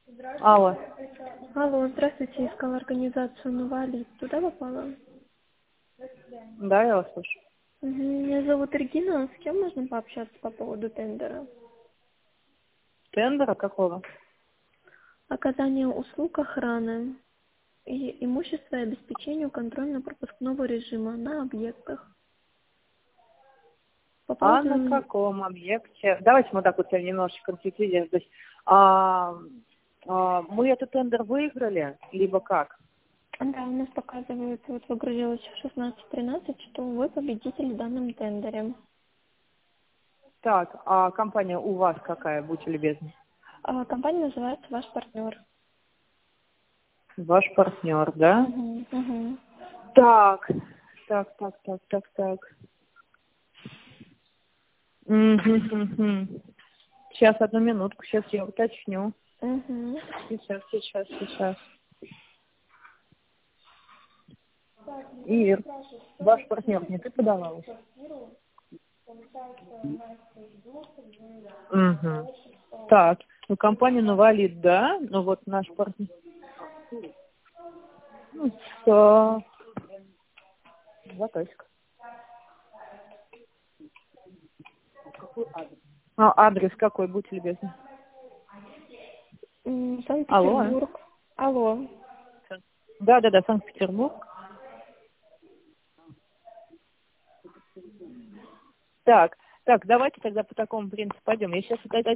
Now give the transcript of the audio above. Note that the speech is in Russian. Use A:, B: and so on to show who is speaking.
A: Алло.
B: Алло, здравствуйте, искала организацию «Новалит». Туда попала?
A: Да, я вас слышу.
B: Меня зовут Регина. С кем можно пообщаться по поводу тендера?
A: Тендера какого?
B: Оказание услуг охраны и имущество и обеспечению контрольно-пропускного режима на объектах. По
A: А на
B: поводу...
A: каком объекте? Давайте мы так вот немножечко конкретизируем. То есть мы этот тендер выиграли, либо как?
B: Да, у нас показывают, вот выгрузилось в 16:13, что вы победитель в данном тендере.
A: Так, а компания у вас какая, будьте любезны?
B: Компания называется «Ваш партнер».
A: Ваш партнер, да?
B: Угу.
A: Так. Сейчас, одну минутку, сейчас я уточню.
B: Угу.
A: Сейчас. Ир, ваш партнер, не ты подавалась? Угу. Так, ну компания «Новалит», да, ну вот наш партнер. Ну, все. Заточка. Адрес какой, будьте любезны? Алло.
B: Санкт-Петербург. Алло.
A: Да, Санкт-Петербург. Так, давайте тогда по такому принципу пойдем. Я сейчас